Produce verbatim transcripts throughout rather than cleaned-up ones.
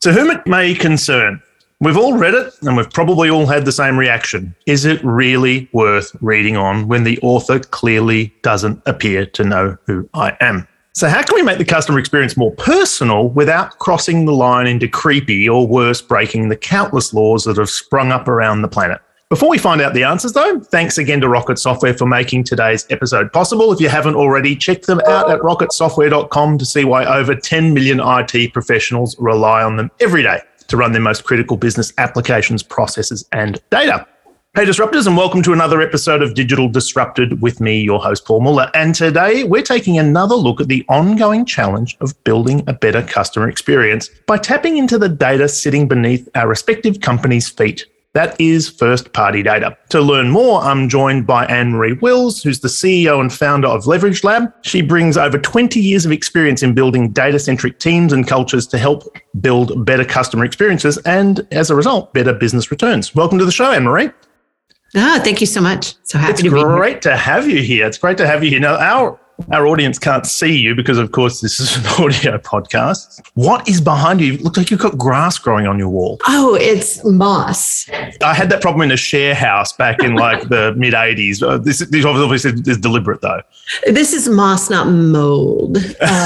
To whom it may concern, we've all read it and we've probably all had the same reaction. Is it really worth reading on when the author clearly doesn't appear to know who I am? So how can we make the customer experience more personal without crossing the line into creepy or worse, breaking the countless laws that have sprung up around the planet? Before we find out the answers, though, thanks again to Rocket Software for making today's episode possible. If you haven't already, check them out at rocket software dot com to see why over ten million I T professionals rely on them every day to run their most critical business applications, processes, and data. Hey Disruptors, and welcome to another episode of Digital Disrupted with me, your host, Paul Muller. And today we're taking another look at the ongoing challenge of building a better customer experience by tapping into the data sitting beneath our respective companies' feet. That is first-party data. To learn more, I'm joined by Anne-Marie Wills, who's the C E O and founder of Leverage Lab. She brings over twenty years of experience in building data-centric teams and cultures to help build better customer experiences and, as a result, better business returns. Welcome to the show, Anne-Marie. Ah, thank you so much. So happy it's to be here. It's great to have you here. It's great to have you here. Now, our our audience can't see you because, of course, this is an audio podcast. What is behind you? It looks like you've got grass growing on your wall. Oh, it's moss. I had that problem in a share house back in like the mid eighties. Uh, this, this obviously is deliberate, though. This is moss, not mold. Um,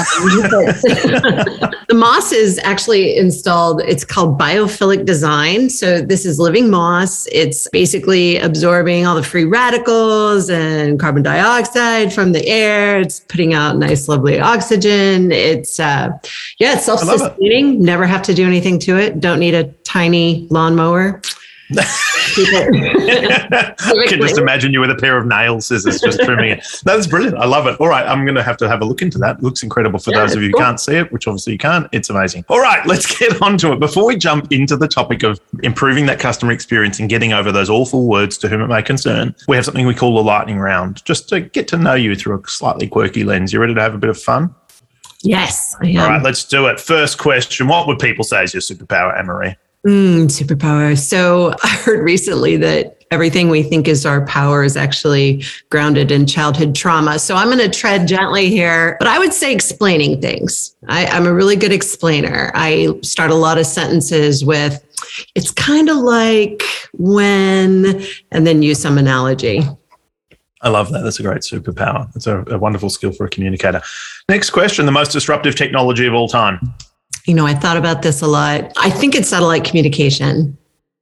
the moss is actually installed. It's called biophilic design. So this is living moss. It's basically absorbing all the free radicals and carbon dioxide from the air. It's putting out nice, lovely oxygen. It's, uh, yeah, it's self-sustaining. It. Never have to do anything to it. Don't need a tiny lawnmower. I can just imagine you with a pair of nail scissors just trimming it. That's brilliant. I love it. All right, I'm going to have to have a look into that. It looks incredible for yeah, those of you who cool. can't see it, which obviously you can't. It's amazing. All right, let's get on to it. Before we jump into the topic of improving that customer experience and getting over those awful words to whom it may concern, we have something we call the lightning round, just to get to know you through a slightly quirky lens. You ready to have a bit of fun? Yes, I am. All right, let's do it. First question. What would people say is your superpower, Anne-Marie? Mm, superpower. So I heard recently that everything we think is our power is actually grounded in childhood trauma. So I'm going to tread gently here, but I would say explaining things. I, I'm a really good explainer. I start a lot of sentences with, it's kind of like when, and then use some analogy. I love that. That's a great superpower. It's a, a wonderful skill for a communicator. Next question, the most disruptive technology of all time. You know, I thought about this a lot. I think it's satellite communication.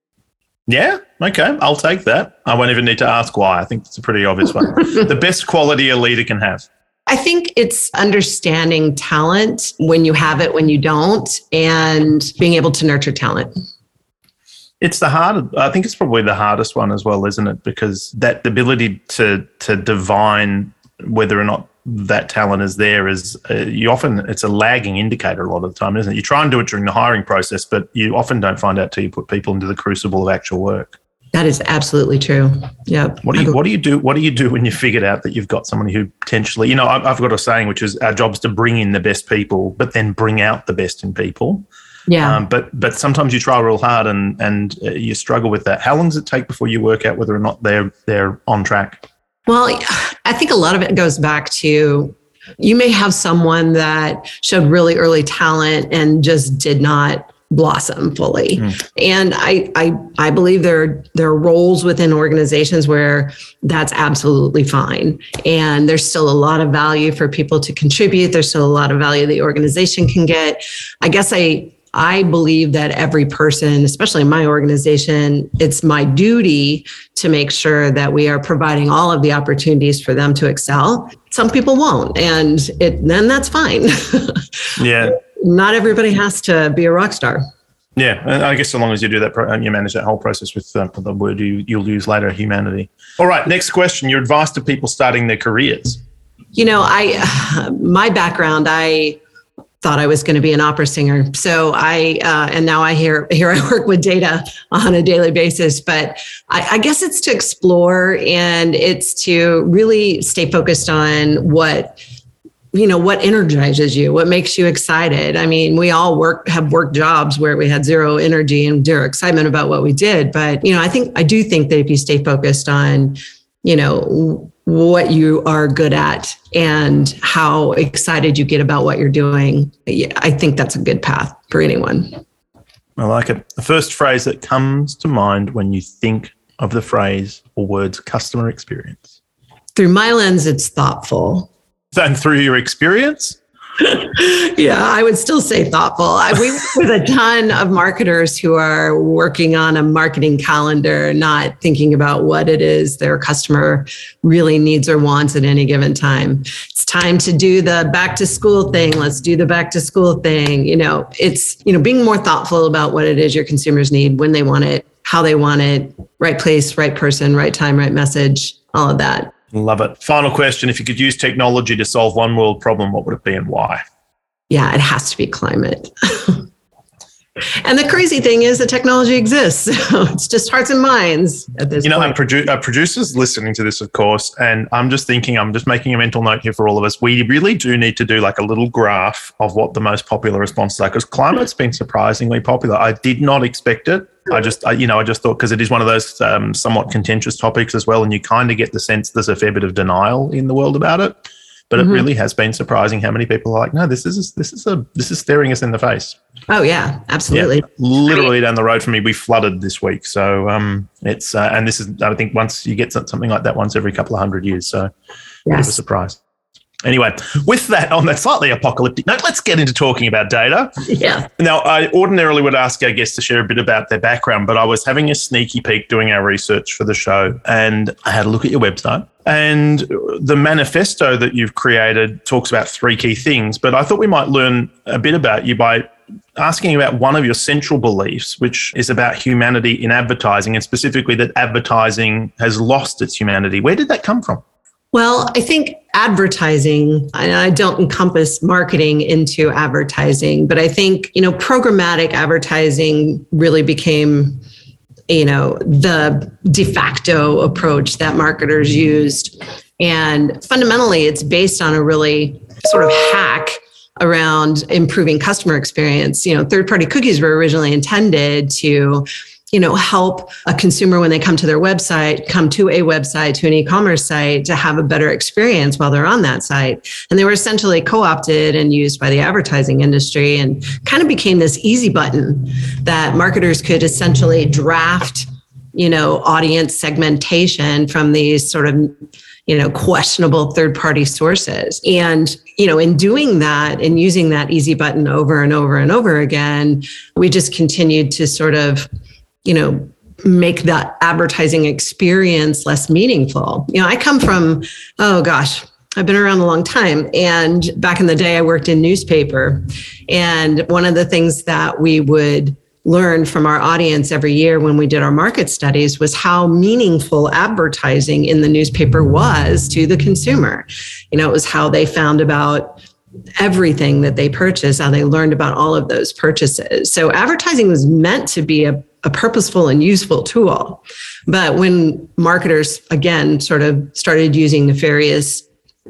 Yeah. Okay. I'll take that. I won't even need to ask why. I think it's a pretty obvious one. The best quality a leader can have. I think it's understanding talent when you have it, when you don't, and being able to nurture talent. It's the hard. I think it's probably the hardest one as well, isn't it? Because that ability to to divine whether or not that talent is there is uh, you often, it's a lagging indicator a lot of the time, isn't it? You try and do it during the hiring process, but you often don't find out till you put people into the crucible of actual work. That is absolutely true. Yeah. What do you What do you do? What do you do when you figured out that you've got somebody who potentially, you know, I've, I've got a saying which is our job is to bring in the best people, but then bring out the best in people. Yeah. Um, but but sometimes you try real hard and and uh, you struggle with that. How long does it take before you work out whether or not they're they're on track? Well, I think a lot of it goes back to, you may have someone that showed really early talent and just did not blossom fully. Mm. And I, I, I believe there, there are roles within organizations where that's absolutely fine. And there's still a lot of value for people to contribute. There's still a lot of value the organization can get. I guess I, I believe that every person, especially in my organization, it's my duty to make sure that we are providing all of the opportunities for them to excel. Some people won't, and it then that's fine. Yeah. Not everybody has to be a rock star. Yeah, and I guess so long as you do that, and you manage that whole process with uh, the word you, you'll use later, humanity. All right, next question. Your advice to people starting their careers. You know, I my background, I thought I was going to be an opera singer. So I, uh, and now I hear, here I work with data on a daily basis, but I, I guess it's to explore and it's to really stay focused on what, you know, what energizes you, what makes you excited. I mean, we all work, have worked jobs where we had zero energy and zero excitement about what we did. But, you know, I think, I do think that if you stay focused on, you know, what you are good at and how excited you get about what you're doing, I think that's a good path for anyone. I like it. The first phrase that comes to mind when you think of the phrase or words customer experience. Through my lens, it's thoughtful. And through your experience? Yeah, I would still say thoughtful. I, we work with a ton of marketers who are working on a marketing calendar, not thinking about what it is their customer really needs or wants at any given time. It's time to do the back to school thing. Let's do the back to school thing. You know, it's, you know, being more thoughtful about what it is your consumers need, when they want it, how they want it, right place, right person, right time, right message, all of that. Love it. Final question. If you could use technology to solve one world problem, what would it be and why? Yeah, it has to be climate. And the crazy thing is that technology exists. So it's just hearts and minds at this you know, point. and produ- uh, producers listening to this, of course, and I'm just thinking, I'm just making a mental note here for all of us. We really do need to do like a little graph of what the most popular responses are, because climate's been surprisingly popular. I did not expect it. I just, I, you know, I just thought, because it is one of those um, somewhat contentious topics as well, and you kind of get the sense there's a fair bit of denial in the world about it. But mm-hmm. it really has been surprising how many people are like, no, this is this is a this is staring us in the face. Oh yeah, absolutely. Yeah, literally down the road from me, we flooded this week. So um, it's uh, and this is, I think, once you get something like that once every couple of hundred years. So yes. Bit of a surprise. Anyway, with that, on that slightly apocalyptic note, let's get into talking about data. Yeah. Now, I ordinarily would ask our guests to share a bit about their background, but I was having a sneaky peek doing our research for the show, and I had a look at your website. And the manifesto that you've created talks about three key things, but I thought we might learn a bit about you by asking about one of your central beliefs, which is about humanity in advertising, and specifically that advertising has lost its humanity. Where did that come from? Well, I think advertising, and I don't encompass marketing into advertising, but I think, you know, programmatic advertising really became, you know, the de facto approach that marketers used. And fundamentally, it's based on a really sort of hack around improving customer experience. You know, third-party cookies were originally intended to, you know, help a consumer when they come to their website, come to a website, to an e-commerce site, to have a better experience while they're on that site. And they were essentially co-opted and used by the advertising industry, and kind of became this easy button that marketers could essentially draft, you know, audience segmentation from these sort of, you know, questionable third-party sources. And, you know, in doing that and using that easy button over and over and over again, we just continued to sort of, you know, make that advertising experience less meaningful. You know, I come from, oh gosh, I've been around a long time. And back in the day, I worked in newspaper. And one of the things that we would learn from our audience every year when we did our market studies was how meaningful advertising in the newspaper was to the consumer. You know, it was how they found about everything that they purchased, how they learned about all of those purchases. So advertising was meant to be a, a purposeful and useful tool. But when marketers, again, sort of started using nefarious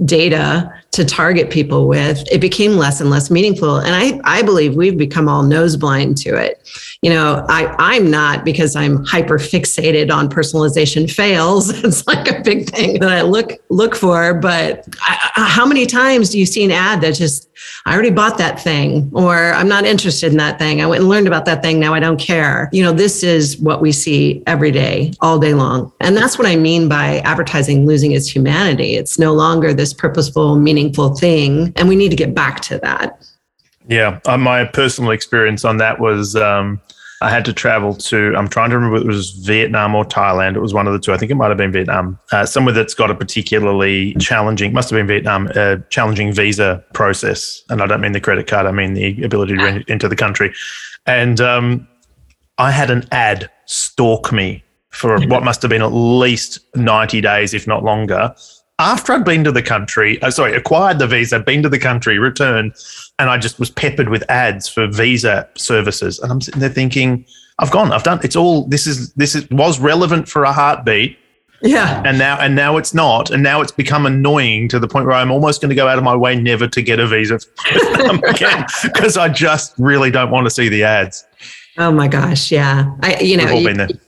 data to target people with, it became less and less meaningful. And I, I believe we've become all nose blind to it. You know, I, I'm not, because I'm hyper fixated on personalization fails. It's like a big thing that I look look for. But I, how many times do you see an ad that just, I already bought that thing, or I'm not interested in that thing. I went and learned about that thing. Now I don't care. You know, this is what we see every day, all day long. And that's what I mean by advertising losing its humanity. It's no longer this purposeful, meaningful thing. And we need to get back to that. Yeah. Uh, my personal experience on that was, um, I had to travel to, I'm trying to remember if it was Vietnam or Thailand. It was one of the two. I think it might have been Vietnam. Uh, somewhere that's got a particularly challenging, must have been Vietnam, uh, challenging visa process. And I don't mean the credit card, I mean the ability to enter the country. And um, I had an ad stalk me for what must have been at least ninety days, if not longer. After I'd been to the country, uh, sorry, acquired the visa, been to the country, returned, and I just was peppered with ads for visa services. And I'm sitting there thinking, I've gone, I've done, it's all, this is, this is, was relevant for a heartbeat. Yeah. And now, and now it's not. And now it's become annoying to the point where I'm almost going to go out of my way never to get a visa again, because I just really don't want to see the ads. Oh my gosh. Yeah. I, you know, We've all been there.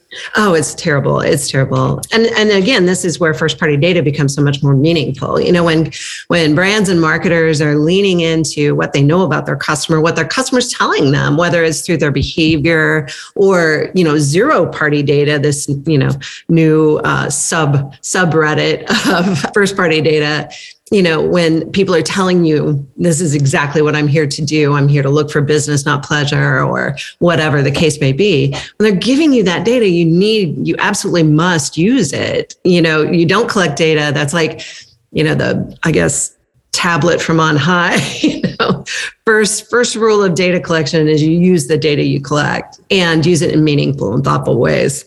Oh, it's terrible. It's terrible. And and again, this is where first party data becomes so much more meaningful. You know, when when brands and marketers are leaning into what they know about their customer, what their customer's telling them, whether it's through their behavior or, you know, zero party data, this, you know, new uh, sub subreddit of first party data. You know, when people are telling you, this is exactly what I'm here to do. I'm here to look for business, not pleasure, or whatever the case may be. When they're giving you that data, you need, you absolutely must use it. You know, you don't collect data. That's like, you know, the, I guess, tablet from on high. You know, first, first rule of data collection is you use the data you collect and use it in meaningful and thoughtful ways.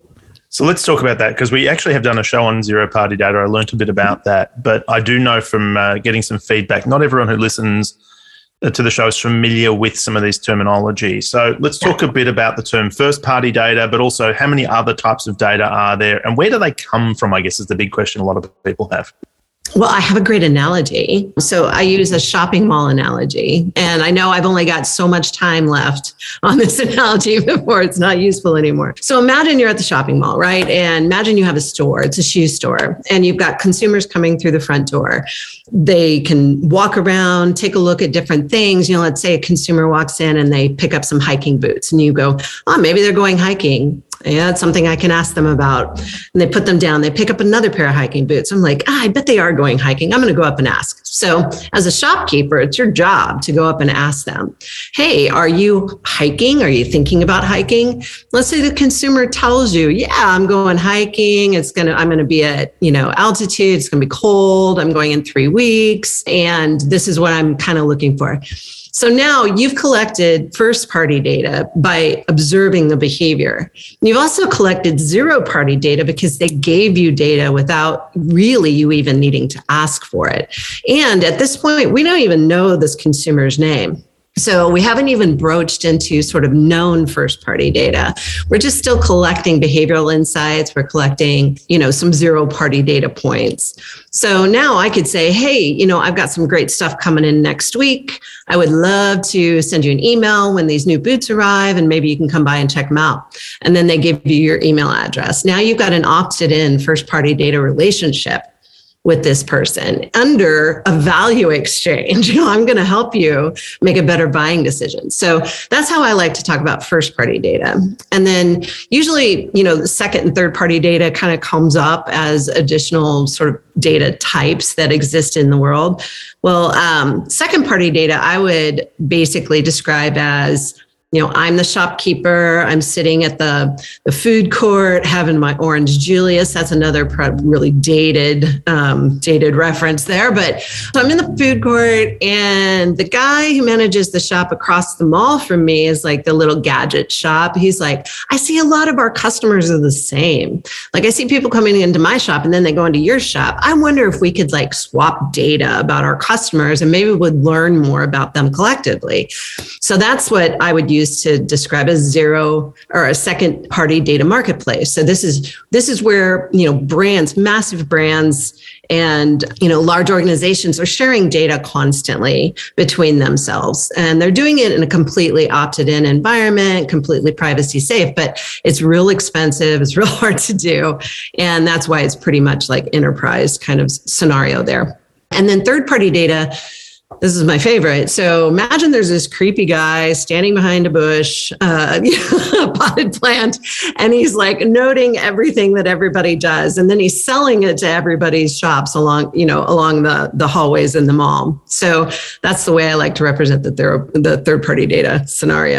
So let's talk about that, because we actually have done a show on zero-party data. I learned a bit about that, but I do know from uh, getting some feedback, not everyone who listens to the show is familiar with some of these terminology. So let's talk a bit about the term first-party data, but also how many other types of data are there and where do they come from, I guess, is the big question a lot of people have. Well, I have a great analogy. So I use a shopping mall analogy. And I know I've only got so much time left on this analogy before it's not useful anymore. So imagine you're at the shopping mall, right? And imagine you have a store, it's a shoe store, and you've got consumers coming through the front door. They can walk around, take a look at different things. You know, let's say a consumer walks in and they pick up some hiking boots and you go, oh, maybe they're going hiking. Yeah, it's something I can ask them about. And they put them down. They pick up another pair of hiking boots. I'm like, ah, I bet they are going hiking. I'm going to go up and ask. So as a shopkeeper, it's your job to go up and ask them, hey, are you hiking? Are you thinking about hiking? Let's say the consumer tells you, yeah, I'm going hiking. It's going to, I'm going to be at, you know, altitude. It's going to be cold. I'm going in three weeks. And this is what I'm kind of looking for. So now you've collected first-party data by observing the behavior. You've also collected zero-party data because they gave you data without really you even needing to ask for it. And at this point, we don't even know this consumer's name. So we haven't even broached into sort of known first-party data. We're just still collecting behavioral insights. We're collecting, you know, some zero-party data points. So now I could say, hey, you know, I've got some great stuff coming in next week. I would love to send you an email when these new boots arrive, and maybe you can come by and check them out. And then they give you your email address. Now you've got an opted-in first-party data relationship with this person under a value exchange. You know, I'm going to help you make a better buying decision. So that's how I like to talk about first party data. And then usually, you know, the second and third party data kind of comes up as additional sort of data types that exist in the world. Well, um, second party data, I would basically describe as, you know, I'm the shopkeeper. I'm sitting at the, the food court having my orange Julius. That's another really dated, um, dated reference there. But so I'm in the food court, and the guy who manages the shop across the mall from me is like the little gadget shop. He's like, I see a lot of our customers are the same. Like I see people coming into my shop and then they go into your shop. I wonder if we could like swap data about our customers and maybe would learn more about them collectively. So that's what I would use to describe as zero or a second party data marketplace. So this is this is where, you know, brands, massive brands and, you know, large organizations are sharing data constantly between themselves. And they're doing it in a completely opted in environment, completely privacy safe, but it's real expensive. It's real hard to do. And that's why it's pretty much like enterprise kind of scenario there. And then third party data, this is my favorite. So imagine there's this creepy guy standing behind a bush, uh, a potted plant, and he's like noting everything that everybody does. And then he's selling it to everybody's shops along, you know, along the, the hallways in the mall. So that's the way I like to represent the, thir- the third party data scenario.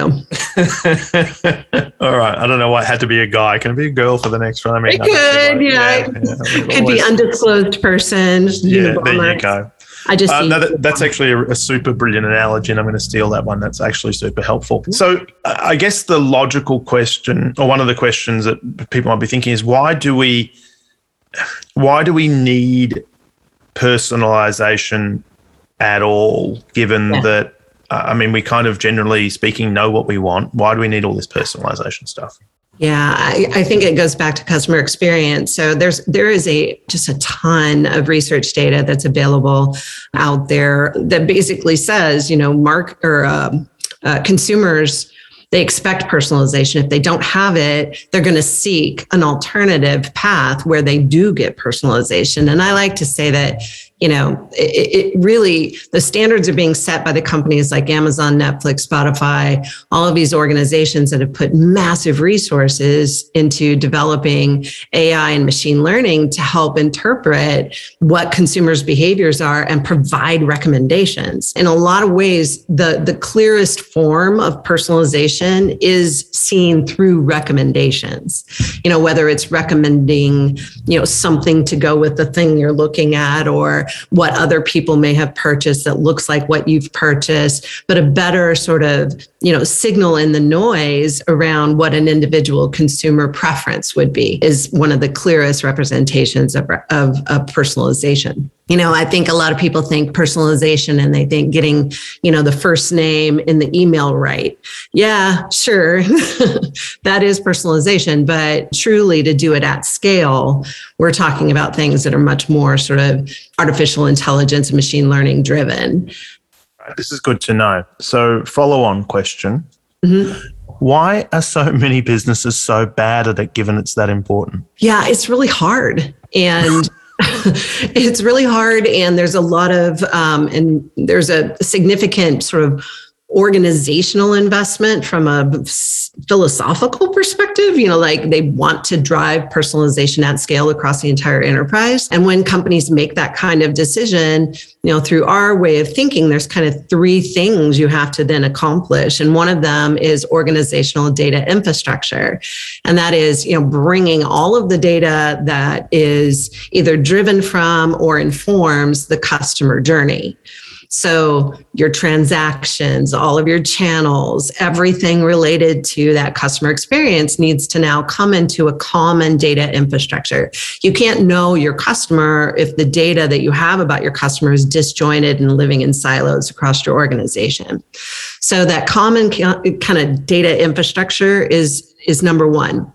All right. I don't know why it had to be a guy. Can it be a girl for the next one? I mean, it could, yeah. yeah. yeah. Could always be undisclosed person. Yeah, there you go. I just uh, no, that, that's actually a, a super brilliant analogy, and I'm going to steal that one. That's actually super helpful. So uh, I guess the logical question, or one of the questions that people might be thinking, is why do we, why do we need personalization at all? Given yeah. that, uh, I mean, we kind of generally speaking know what we want. Why do we need all this personalization stuff? Yeah, I, I think it goes back to customer experience. So there's there is a just a ton of research data that's available out there that basically says, you know, mark or um, uh, consumers They expect personalization. If they don't have it, they're going to seek an alternative path where they do get personalization. And I like to say that, you know, it, it really, the standards are being set by the companies like Amazon, Netflix, Spotify, all of these organizations that have put massive resources into developing A I and machine learning to help interpret what consumers' behaviors are and provide recommendations. In a lot of ways, the, the clearest form of personalization is seen through recommendations. You know, whether it's recommending, you know, something to go with the thing you're looking at, or what other people may have purchased that looks like what you've purchased, but a better sort of, you know, signal in the noise around what an individual consumer preference would be is one of the clearest representations of, of, of personalization. You know, I think a lot of people think personalization and they think getting, you know, the first name in the email right. Yeah, sure. That is personalization, but truly to do it at scale, we're talking about things that are much more sort of artificial intelligence and machine learning driven. This is good to know. So follow on question. Mm-hmm. Why are so many businesses so bad at it, given it's that important? Yeah, it's really hard. And it's really hard. And there's a lot of, um, and there's a significant sort of organizational investment from a philosophical perspective. You know, like they want to drive personalization at scale across the entire enterprise. And when companies make that kind of decision, you know, through our way of thinking, there's kind of three things you have to then accomplish. And one of them is organizational data infrastructure. And that is, you know, bringing all of the data that is either driven from or informs the customer journey. So your transactions, all of your channels, everything related to that customer experience needs to now come into a common data infrastructure. You can't know your customer if the data that you have about your customer is disjointed and living in silos across your organization. So that common kind of data infrastructure is, is number one.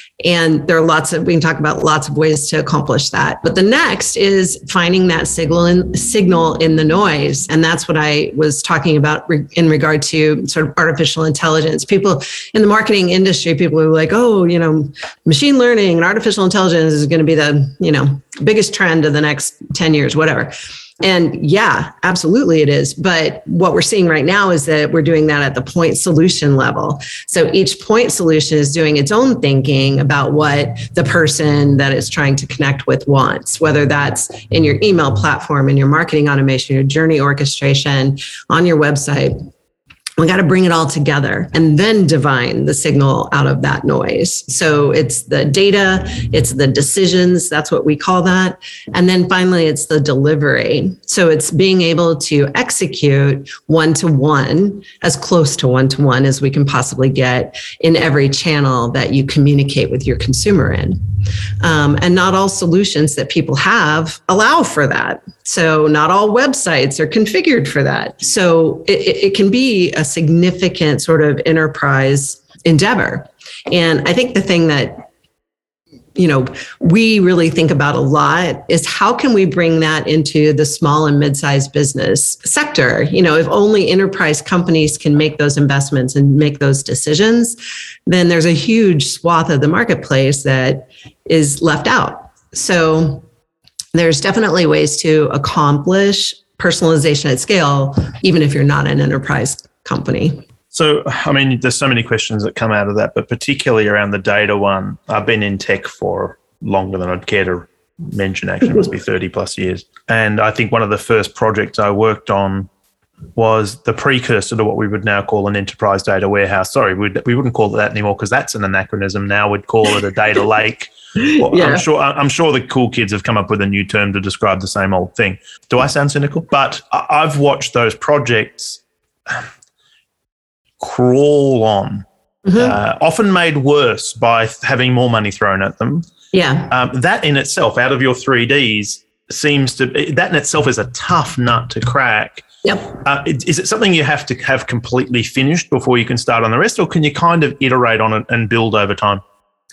And there are lots of, we can talk about lots of ways to accomplish that. But the next is finding that signal in, signal in the noise. And that's what I was talking about re, in regard to sort of artificial intelligence. People in the marketing industry, people are like, oh, you know, machine learning and artificial intelligence is going to be the, you know, biggest trend of the next ten years, whatever. And yeah, absolutely it is. But what we're seeing right now is that we're doing that at the point solution level. So each point solution is doing its own thinking about what the person that is trying to connect with wants, whether that's in your email platform, in your marketing automation, your journey orchestration, on your website. We got to bring it all together and then divine the signal out of that noise. So it's the data, it's the decisions, that's what we call that. And then finally, it's the delivery. So it's being able to execute one-to-one, as close to one-to-one as we can possibly get in every channel that you communicate with your consumer in. Um, and not all solutions that people have allow for that. So not all websites are configured for that. So it, it can be a significant sort of enterprise endeavor. And I think the thing that, you know, we really think about a lot is how can we bring that into the small and mid-sized business sector? You know, if only enterprise companies can make those investments and make those decisions, then there's a huge swath of the marketplace that is left out. So there's definitely ways to accomplish personalization at scale, even if you're not an enterprise company. So, I mean, there's so many questions that come out of that, but particularly around the data one. I've been in tech for longer than I'd care to mention, actually. It must be thirty plus years. And I think one of the first projects I worked on was the precursor to what we would now call an enterprise data warehouse. Sorry, we'd, we wouldn't call it that anymore because that's an anachronism. Now we'd call it a data lake. Well, yeah. I'm sure I'm sure the cool kids have come up with a new term to describe the same old thing. Do I sound cynical? But I've watched those projects crawl on, mm-hmm. uh, often made worse by having more money thrown at them. Yeah. Um, that in itself, out of your three Ds, seems to be, that in itself is a tough nut to crack. Yep. Uh, is it something you have to have completely finished before you can start on the rest, or can you kind of iterate on it and build over time?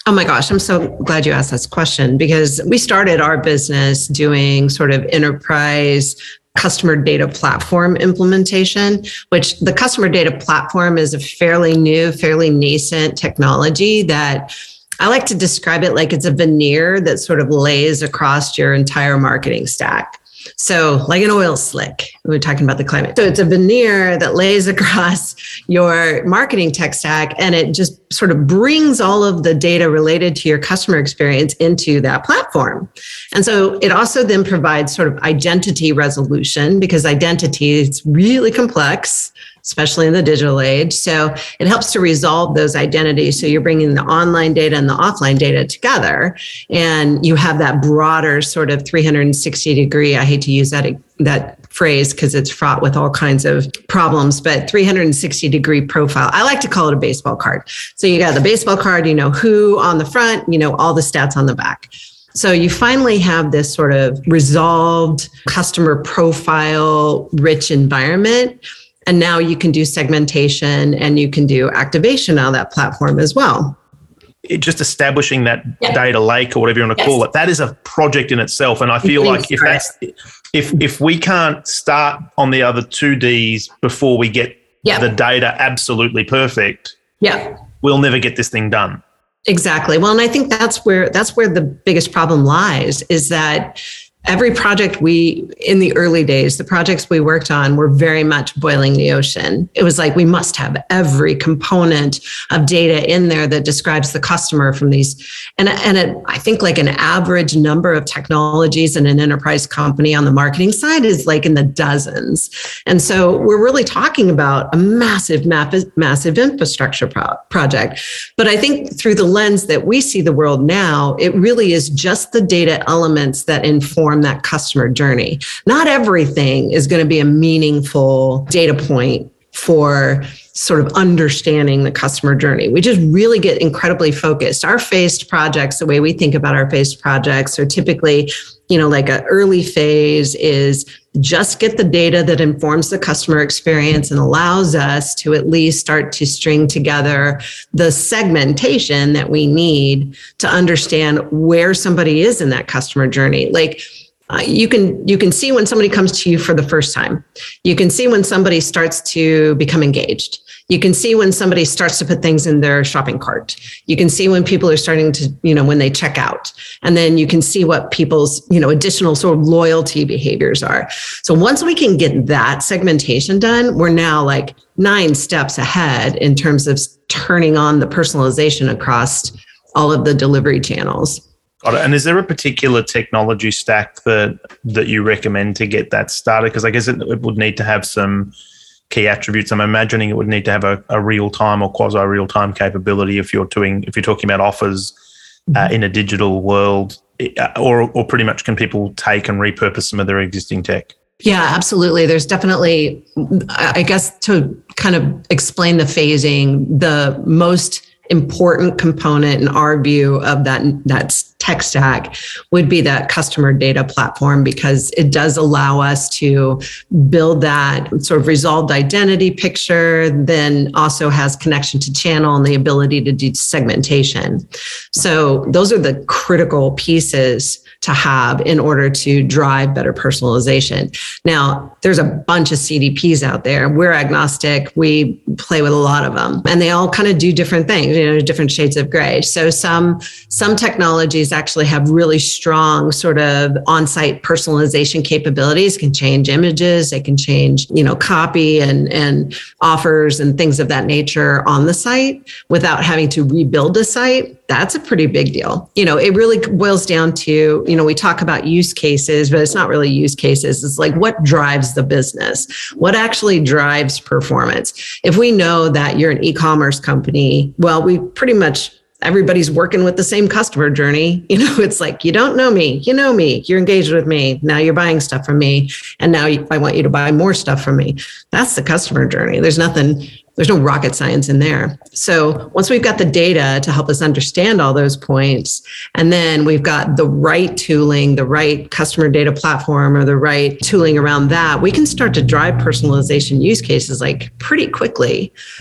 Oh my gosh, I'm so glad you asked this question, because we started our business doing sort of enterprise customer data platform implementation, which the customer data platform is a fairly new, fairly nascent technology that I like to describe it like it's a veneer that sort of lays across your entire marketing stack. So like an oil slick, we were talking about the climate. So it's a veneer that lays across your marketing tech stack, and it just sort of brings all of the data related to your customer experience into that platform. And so it also then provides sort of identity resolution, because identity is really complex, especially in the digital age. So it helps to resolve those identities. So you're bringing the online data and the offline data together, and you have that broader sort of three hundred sixty degree, I hate to use that, that phrase because it's fraught with all kinds of problems, but three hundred sixty degree profile. I like to call it a baseball card. So you got the baseball card, you know who on the front, you know all the stats on the back. So you finally have this sort of resolved customer profile rich environment. And now you can do segmentation and you can do activation on that platform as well. It, just establishing that yeah. data lake or whatever you want to yes. call it, that is a project in itself. And I feel like if that's if if we can't start on the other two Ds before we get yeah. the data absolutely perfect, yeah, we'll never get this thing done. Exactly. Well, and I think that's where that's where the biggest problem lies, is that every project we, in the early days, the projects we worked on were very much boiling the ocean. It was like, we must have every component of data in there that describes the customer from these. And, and it, I think like an average number of technologies in an enterprise company on the marketing side is like in the dozens. And so we're really talking about a massive, massive infrastructure pro- project. But I think through the lens that we see the world now, it really is just the data elements that inform that customer journey. Not everything is going to be a meaningful data point for sort of understanding the customer journey. We just really get incredibly focused. Our phased projects, the way we think about our phased projects, are typically, you know, like an early phase is just get the data that informs the customer experience and allows us to at least start to string together the segmentation that we need to understand where somebody is in that customer journey. Like, Uh, you can you can see when somebody comes to you for the first time. You can see when somebody starts to become engaged. You can see when somebody starts to put things in their shopping cart. You can see when people are starting to, you know, when they check out. And then you can see what people's, you know, additional sort of loyalty behaviors are. So once we can get that segmentation done, we're now like nine steps ahead in terms of turning on the personalization across all of the delivery channels. Got it. And is there a particular technology stack that that you recommend to get that started? Because I guess it, it would need to have some key attributes. I'm imagining it would need to have a, a real-time or quasi-real-time capability if you're doing if you're talking about offers uh, in a digital world, or or pretty much can people take and repurpose some of their existing tech? Yeah, absolutely. There's definitely, I guess, to kind of explain the phasing, the most important component in our view of that, that tech stack would be that customer data platform, because it does allow us to build that sort of resolved identity picture, then also has connection to channel and the ability to do segmentation. So those are the critical pieces to have in order to drive better personalization. Now, there's a bunch of C D Ps out there. We're agnostic. We play with a lot of them, and they all kind of do different things, you know, different shades of gray. So some, some technologies actually have really strong sort of on-site personalization capabilities, can change images, they can change, you know, copy and, and offers and things of that nature on the site without having to rebuild a site. That's a pretty big deal. You know, it really boils down to, you know, we talk about use cases, but it's not really use cases. It's like, what drives the business? What actually drives performance? If we know that you're an e-commerce company, well, we pretty much, everybody's working with the same customer journey. You know, it's like, you don't know me, you know me, you're engaged with me. Now you're buying stuff from me. And now I want you to buy more stuff from me. That's the customer journey. There's nothing, there's no rocket science in there. So once we've got the data to help us understand all those points, and then we've got the right tooling, the right customer data platform, or the right tooling around that, we can start to drive personalization use cases like pretty quickly.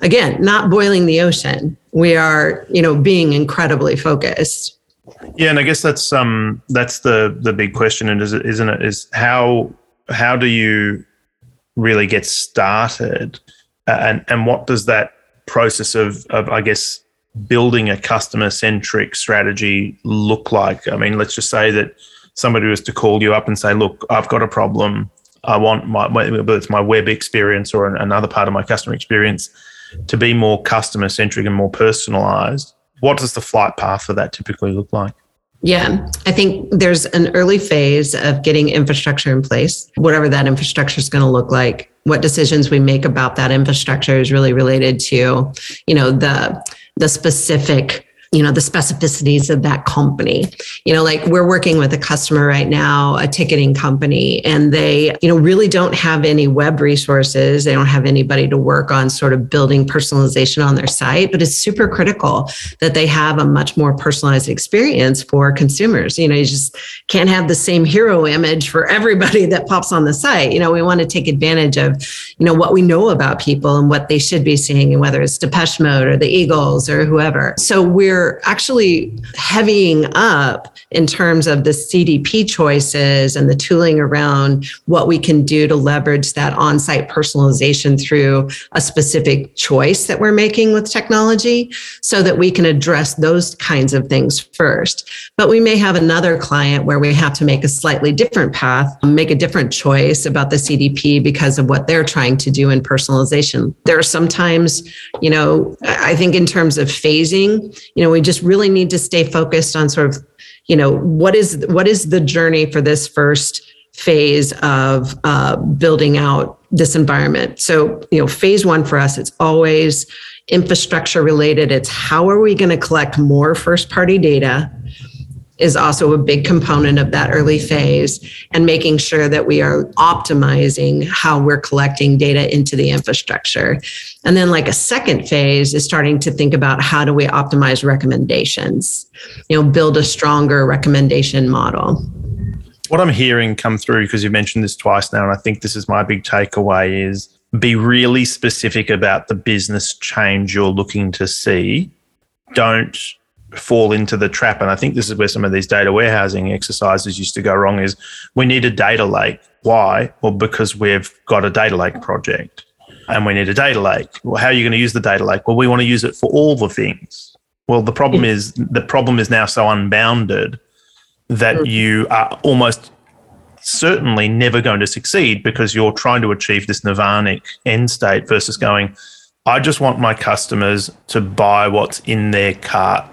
again, not boiling the ocean. We are, you know, being incredibly focused. Yeah, and I guess that's um that's the the big question, and is it isn't it is how how do you really get started, uh, and and what does that process of of I guess building a customer centric strategy look like? I mean, let's just say that somebody was to call you up and say, "Look, I've got a problem. I want my whether it's my web experience or another part of my customer experience to be more customer centric and more personalized." What does the flight path for that typically look like? Yeah, I think there's an early phase of getting infrastructure in place, whatever that infrastructure is going to look like. What decisions we make about that infrastructure is really related to, you know, the the specific, you know, the specificities of that company. You know, like we're working with a customer right now, a ticketing company, and they, you know, really don't have any web resources. They don't have anybody to work on sort of building personalization on their site, but it's super critical that they have a much more personalized experience for consumers. You know, you just can't have the same hero image for everybody that pops on the site. You know, we want to take advantage of, you know, what we know about people and what they should be seeing, and whether it's Depeche Mode or the Eagles or whoever. So we're actually heavying up in terms of the C D P choices and the tooling around what we can do to leverage that on-site personalization through a specific choice that we're making with technology, so that we can address those kinds of things first. But we may have another client where we have to make a slightly different path, make a different choice about the C D P because of what they're trying to do in personalization. There are sometimes, you know, I think in terms of phasing, you know, we just really need to stay focused on sort of, you know, what is what is the journey for this first phase of uh, building out this environment. So, you know, phase one for us, it's always infrastructure related. It's how are we going to collect more first party data is also a big component of that early phase, and making sure that we are optimizing how we're collecting data into the infrastructure. And then like a second phase is starting to think about how do we optimize recommendations, you know, build a stronger recommendation model. What I'm hearing come through, because you mentioned this twice now, and I think this is my big takeaway, is be really specific about the business change you're looking to see. Don't fall into the trap. And I think this is where some of these data warehousing exercises used to go wrong, is we need a data lake. Why? Well, because we've got a data lake project and we need a data lake. Well, how are you going to use the data lake? Well, we want to use it for all the things. Well, the problem is the problem is now so unbounded that you are almost certainly never going to succeed, because you're trying to achieve this nirvanic end state versus going, I just want my customers to buy what's in their cart.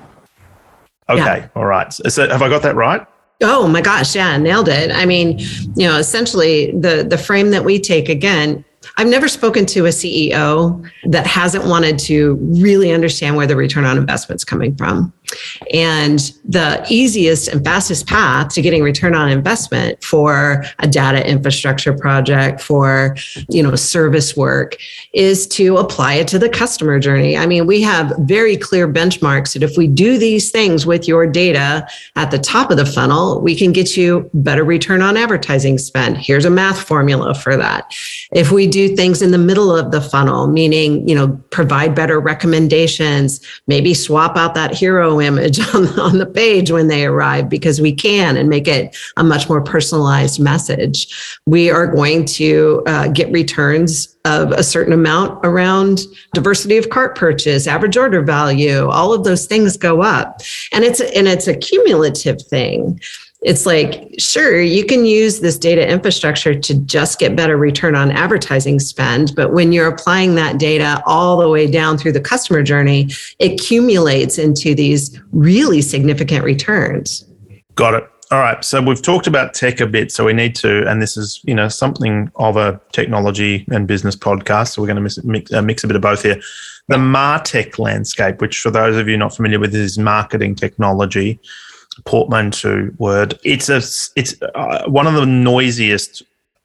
Okay, yeah. All right. So have I got that right? Oh my gosh, yeah, nailed it. I mean, you know, essentially the the frame that we take, again, I've never spoken to a C E O that hasn't wanted to really understand where the return on investment's coming from. And the easiest and fastest path to getting return on investment for a data infrastructure project, for, you know, service work, is to apply it to the customer journey. I mean, we have very clear benchmarks that if we do these things with your data at the top of the funnel, we can get you better return on advertising spend. Here's a math formula for that. If we do things in the middle of the funnel, meaning, you know, provide better recommendations, maybe swap out that hero image on, on the page when they arrive, because we can, and make it a much more personalized message, we are going to uh, get returns of a certain amount around diversity of cart purchase, average order value, all of those things go up. And it's, and it's a cumulative thing. It's like, sure, you can use this data infrastructure to just get better return on advertising spend. But when you're applying that data all the way down through the customer journey, it accumulates into these really significant returns. Got it. All right. So we've talked about tech a bit. So we need to, and this is, you know, something of a technology and business podcast. So we're going to mix, uh, mix a bit of both here. The MarTech landscape, which for those of you not familiar with, is marketing technology. Portmanteau word. It's a it's uh, one of the noisiest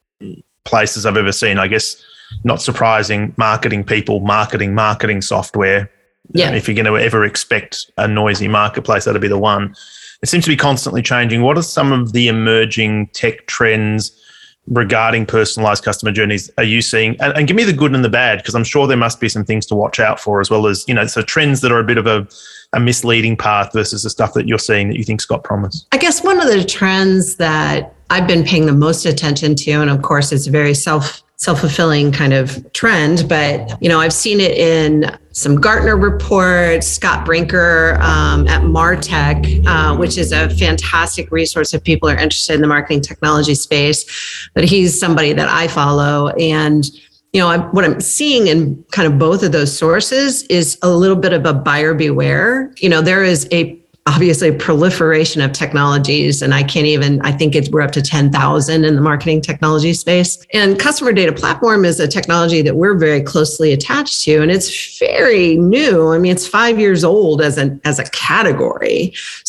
places I've ever seen. I guess not surprising. Marketing people, marketing, marketing software. Yeah. If you're going to ever expect a noisy marketplace, that'll be the one. It seems to be constantly changing. What are some of the emerging tech trends regarding personalized customer journeys are you seeing? And, and give me the good and the bad, because I'm sure there must be some things to watch out for, as well as, you know, so trends that are a bit of a, a misleading path versus the stuff that you're seeing that you think's got promise. I guess one of the trends that I've been paying the most attention to, and of course it's a very self self-fulfilling kind of trend, but you know, I've seen it in some Gartner reports. Scott Brinker um, at MarTech, uh, which is a fantastic resource if people are interested in the marketing technology space. But he's somebody that I follow, and you know, I, what I'm seeing in kind of both of those sources is a little bit of a buyer beware. You know, there is a obviously proliferation of technologies, and I can't even, I think it's, we're up to ten thousand in the marketing technology space. And customer data platform is a technology that we're very closely attached to, and it's very new. I mean, it's five years old as an as a category.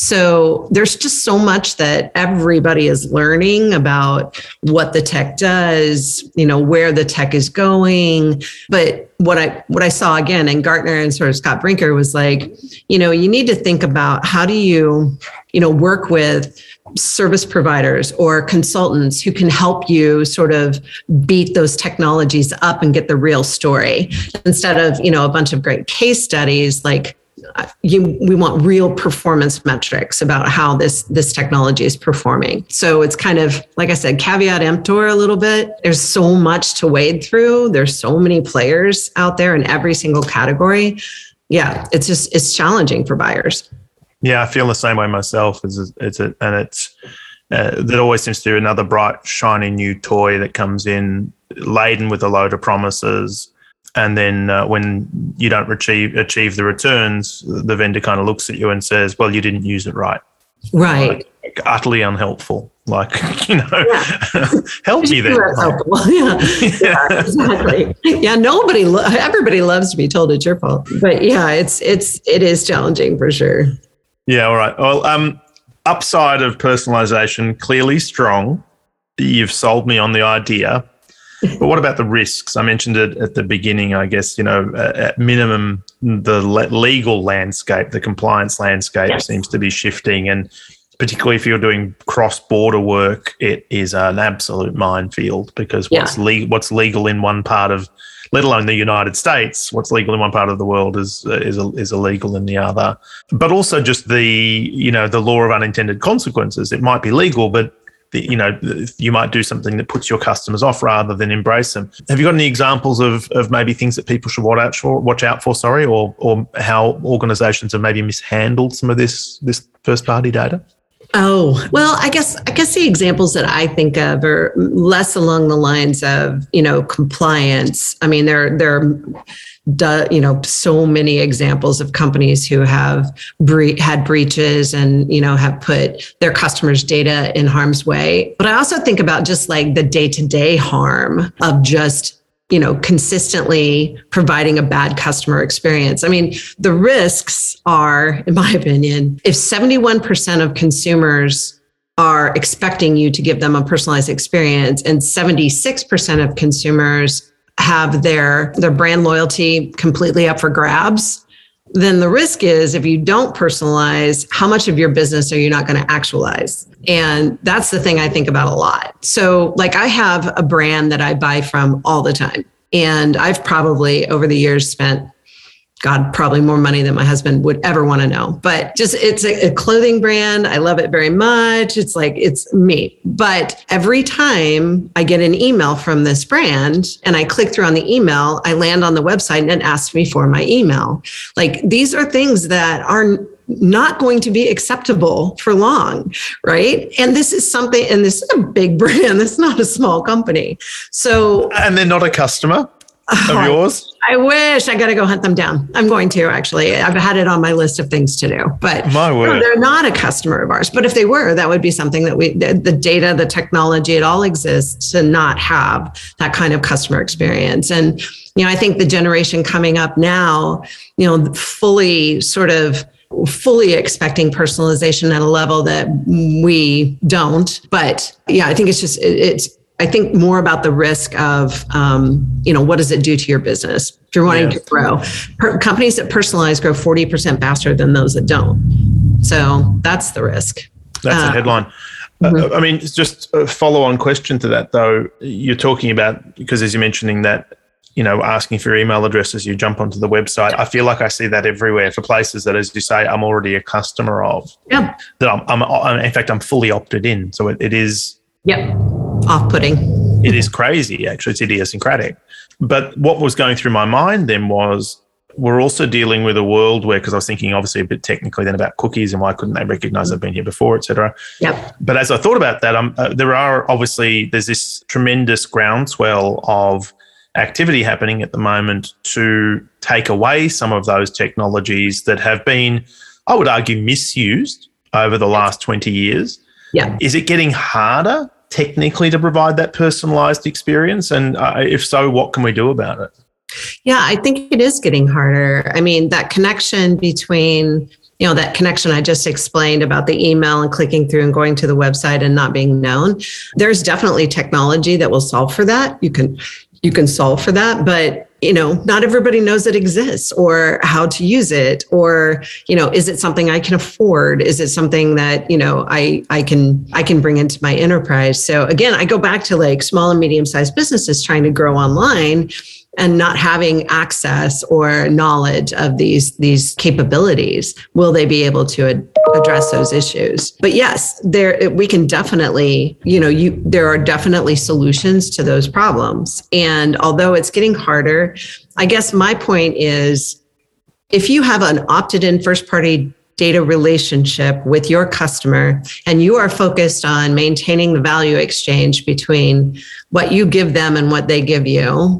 So there's just so much that everybody is learning about what the tech does, you know, where the tech is going. But what I what I saw again in Gartner and sort of Scott Brinker was like, you know, you need to think about how do you, you know, work with service providers or consultants who can help you sort of beat those technologies up and get the real story, instead of, you know, a bunch of great case studies. Like you, we want real performance metrics about how this this technology is performing. So it's kind of, like I said, caveat emptor a little bit. There's so much to wade through. There's so many players out there in every single category. Yeah, it's just, it's challenging for buyers. Yeah, I feel the same way myself. It's a, it's a, and it's uh, there always seems to be another bright, shiny new toy that comes in laden with a load of promises. And then uh, when you don't achieve achieve the returns, the vendor kind of looks at you and says, well, you didn't use it right. Right. Like, utterly unhelpful. Like, you know, yeah. help me then. Helpful. Yeah. yeah, exactly. Yeah, nobody, lo- everybody loves to be told it's your fault. But yeah, it's, it's, it is challenging for sure. Yeah, all right. Well, um, upside of personalization, clearly strong. You've sold me on the idea. But what about the risks? I mentioned it at the beginning, I guess, you know, at minimum, the legal landscape, the compliance landscape yes. seems to be shifting. And particularly if you're doing cross-border work, it is an absolute minefield, because yeah. what's, le- what's legal in one part of, let alone the United States, what's legal in one part of the world is uh, is, is illegal in the other. But also just the, you know, the law of unintended consequences. It might be legal, but the, you know, you might do something that puts your customers off rather than embrace them. Have you got any examples of of maybe things that people should watch out for, watch out for, sorry, or or how organizations have maybe mishandled some of this this first party data? Oh, well, I guess I guess the examples that I think of are less along the lines of, you know, compliance. I mean, there there are, you know, so many examples of companies who have bre- had breaches and, you know, have put their customers' data in harm's way. But I also think about just like the day-to-day harm of just, you know, consistently providing a bad customer experience. I mean, the risks are, in my opinion, if seventy-one percent of consumers are expecting you to give them a personalized experience and seventy-six percent of consumers have their, their brand loyalty completely up for grabs, then the risk is if you don't personalize, how much of your business are you not going to actualize? And that's the thing I think about a lot. So like I have a brand that I buy from all the time. And I've probably over the years spent, God, probably more money than my husband would ever want to know. But just it's a, a clothing brand. I love it very much. It's like, it's me. But every time I get an email from this brand and I click through on the email, I land on the website and it asks me for my email. Like these are things that are not going to be acceptable for long, right? And this is something, and this is a big brand. This is not a small company. So, and they're not a customer of oh, yours? I wish. I got to go hunt them down. I'm going to, actually. I've had it on my list of things to do, but my word. No, they're not a customer of ours. But if they were, that would be something that we, the, the data, the technology, it all exists to not have that kind of customer experience. And, you know, I think the generation coming up now, you know, fully sort of fully expecting personalization at a level that we don't. But yeah, I think it's just, it, it's, I think more about the risk of, um, you know, what does it do to your business? If you're wanting yes. to grow, per- companies that personalize grow forty percent faster than those that don't. So that's the risk. That's uh, a headline. Mm-hmm. Uh, I mean, it's just a follow-on question to that, though. You're talking about, because as you're mentioning that, you know, asking for your email addresses, you jump onto the website. I feel like I see that everywhere for places that, as you say, I'm already a customer of. Yeah. That I'm, I'm, I'm in fact, I'm fully opted in. So it, it is. Yep. Off-putting. It is crazy, actually. It's idiosyncratic. But what was going through my mind then was, we're also dealing with a world where, because I was thinking obviously a bit technically then about cookies and why couldn't they recognize I've been here before, et cetera. Yep. But as I thought about that, um, uh, there are obviously, there's this tremendous groundswell of activity happening at the moment to take away some of those technologies that have been, I would argue, misused over the last twenty years. Yeah. Is it getting harder technically to provide that personalized experience? And uh, if so, what can we do about it? Yeah, I think it is getting harder. I mean, that connection between, you know, that connection I just explained about the email and clicking through and going to the website and not being known. There's definitely technology that will solve for that. You can, you can solve for that, but you know, not everybody knows it exists or how to use it, or, you know, is it something I can afford? Is it something that, you know, I, I can, I can bring into my enterprise? So again, I go back to like small and medium-sized businesses trying to grow online and not having access or knowledge of these, these capabilities. Will they be able to ad- address those issues? But yes, there, we can definitely, you know, you, there are definitely solutions to those problems. And although it's getting harder, I guess my point is, if you have an opted-in first-party data relationship with your customer and you are focused on maintaining the value exchange between what you give them and what they give you,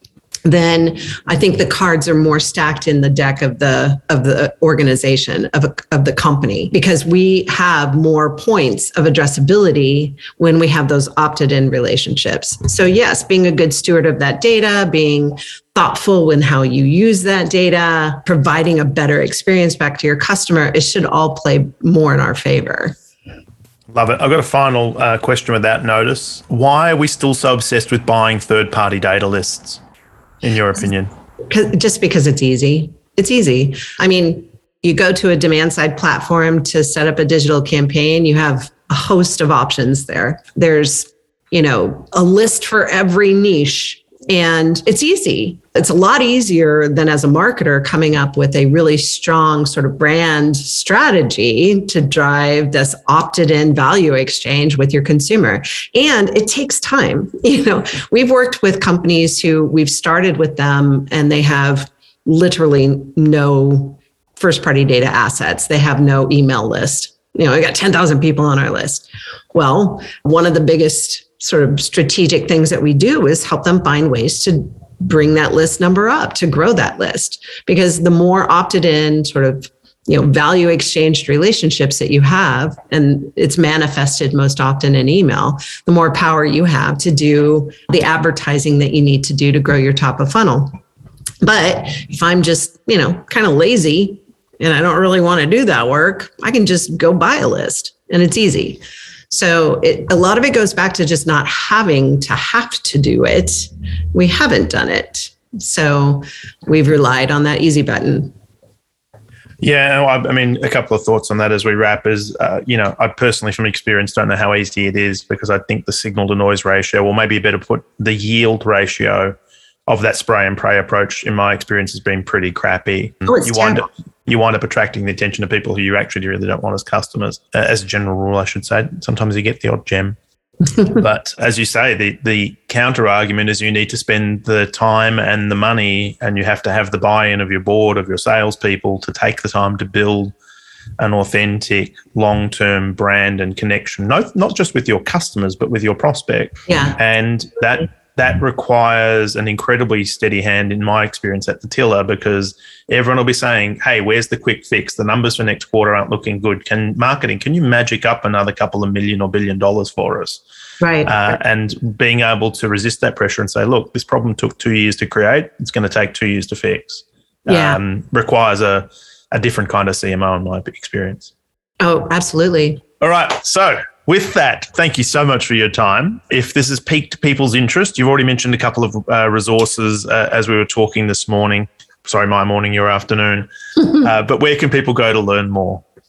then I think the cards are more stacked in the deck of the of the organization, of, a, of the company, because we have more points of addressability when we have those opted-in relationships. So yes, being a good steward of that data, being thoughtful in how you use that data, providing a better experience back to your customer, it should all play more in our favor. Love it. I've got a final uh, question with that notice. Why are we still so obsessed with buying third-party data lists, in your opinion? Just because it's easy. It's easy. I mean, you go to a demand side platform to set up a digital campaign, you have a host of options there. There's, you know, a list for every niche, and it's easy. It's a lot easier than as a marketer coming up with a really strong sort of brand strategy to drive this opted in value exchange with your consumer. And it takes time. You know, we've worked with companies who we've started with them and they have literally no first party data assets. They have no email list. You know, we got ten thousand people on our list. Well, one of the biggest sort of strategic things that we do is help them find ways to bring that list number up, to grow that list. Because the more opted in sort of, you know, value exchanged relationships that you have, and it's manifested most often in email, the more power you have to do the advertising that you need to do to grow your top of funnel. But if I'm just, you know, kind of lazy and I don't really want to do that work, I can just go buy a list and it's easy. So it, a lot of it goes back to just not having to have to do it. We haven't done it. So we've relied on that easy button. Yeah, I mean, a couple of thoughts on that as we wrap is, uh, you know, I personally from experience don't know how easy it is, because I think the signal to noise ratio, or maybe better put, the yield ratio of that spray and pray approach, in my experience, has been pretty crappy. Oh, it's you terrible. wind up, you wind up attracting the attention of people who you actually really don't want as customers, uh, as a general rule, I should say. Sometimes you get the odd gem. But as you say, the, the counter argument is you need to spend the time and the money, and you have to have the buy-in of your board, of your salespeople, to take the time to build an authentic long-term brand and connection, no, not just with your customers, but with your prospect. Yeah. And that that requires an incredibly steady hand, in my experience, at the tiller, because everyone will be saying, hey, where's the quick fix? The numbers for next quarter aren't looking good. Can marketing, can you magic up another couple of million or billion dollars for us? Right. Uh, and being able to resist that pressure and say, look, this problem took two years to create. It's going to take two years to fix. Yeah. Um, requires a, a different kind of C M O in my experience. Oh, absolutely. All right. So with that, thank you so much for your time. If this has piqued people's interest, you've already mentioned a couple of uh, resources uh, as we were talking this morning. Sorry, my morning, your afternoon. uh, but where can people go to learn more?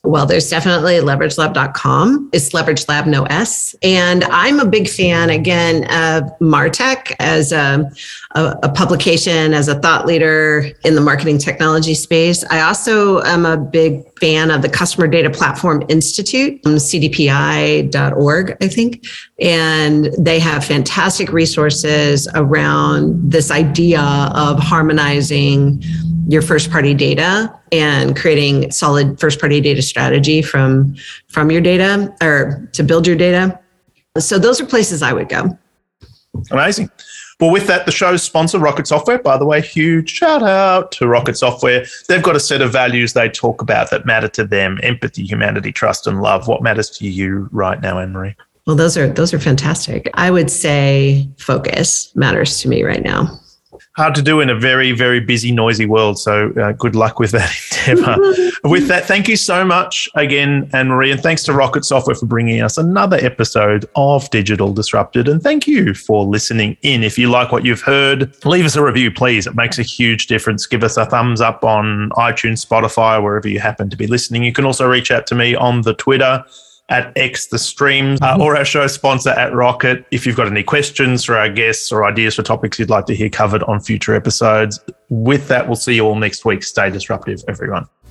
Well, there's definitely leverage lab dot com. It's Leverage Lab, no S. And I'm a big fan, again, of MarTech as a, a, a publication, as a thought leader in the marketing technology space. I also am a big fan of the Customer Data Platform Institute, C D P I dot org, I think. And they have fantastic resources around this idea of harmonizing your first party data and creating solid first party data strategy from, from your data or to build your data. So those are places I would go. Amazing. Well, with that, the show's sponsor, Rocket Software, by the way, huge shout out to Rocket Software. They've got a set of values they talk about that matter to them: empathy, humanity, trust, and love. What matters to you right now, Anne-Marie? Well, those are those are fantastic. I would say focus matters to me right now. Hard to do in a very, very busy, noisy world. So uh, good luck with that endeavor. With that, thank you so much again, Anne-Marie, and thanks to Rocket Software for bringing us another episode of Digital Disrupted. And thank you for listening in. If you like what you've heard, leave us a review, please. It makes a huge difference. Give us a thumbs up on iTunes, Spotify, wherever you happen to be listening. You can also reach out to me on the Twitter at X the Streams, uh, or our show sponsor at Rocket. If you've got any questions for our guests or ideas for topics you'd like to hear covered on future episodes. With that, we'll see you all next week. Stay disruptive, everyone.